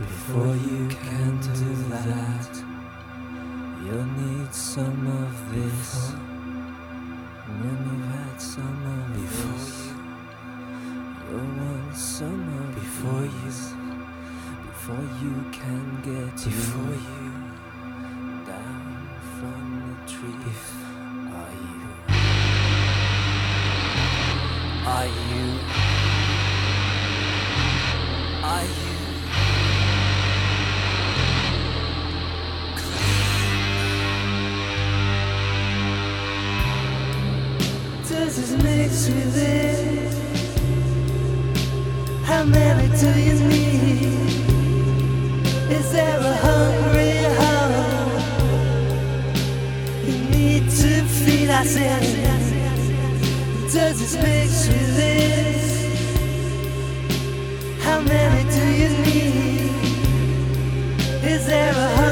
Before you can do that, you'll need some of this. When you've had some of this, you'll want some of before you can get before you down from the trees. Are you? Does this mix with it? How many do you need? Is there a hungry heart you need to feed? I said, does this mix with it? How many do you need? Is there a